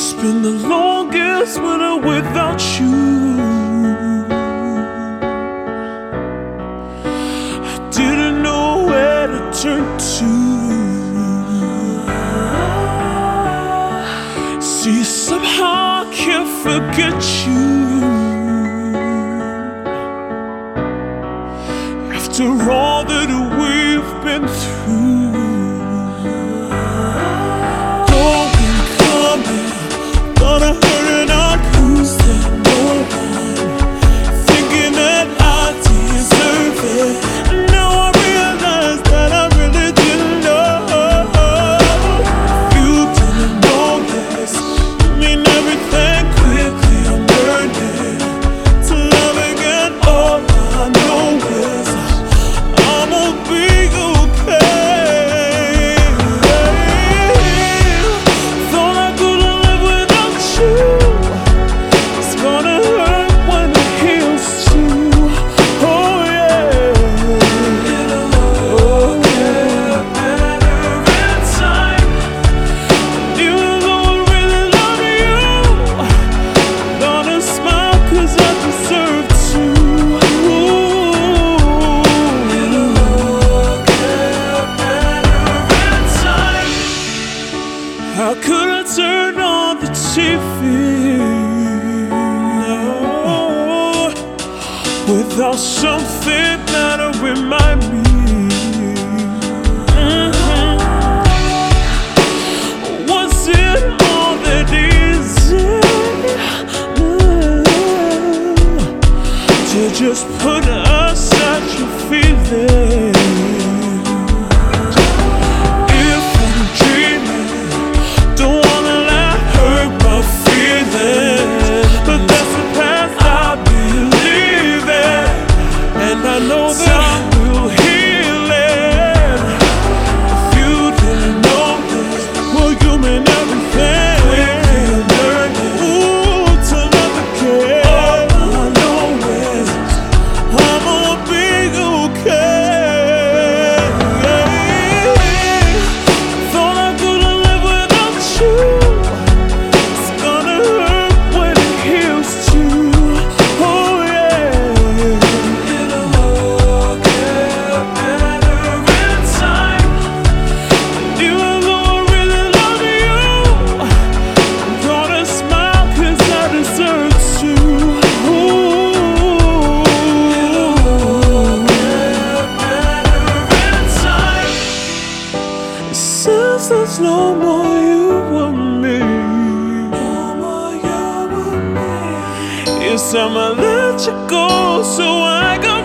It's been the longest winter without you. I didn't know where to turn to. See, somehow I can't forget you. After all that we've been through. Gonna hurt and I'll lose that no one, thinking that I deserve it. And now I realize that I really didn't know. You didn't know this. You mean everything. Quickly I'm learning to love again. All I know is I'm gonna be okay. How could I turn on the TV without something that'll remind me? Was it all that easy to just put aside your feelings? I know that will heal it. If you didn't know this, well, you mean everything. Ooh, to love again. All I know is I'm gonna be okay. Thought I couldn't live without you. It's gonna hurt when it heals too. Oh yeah. Since there's no more you and me, yes, I'ma let you go so I go.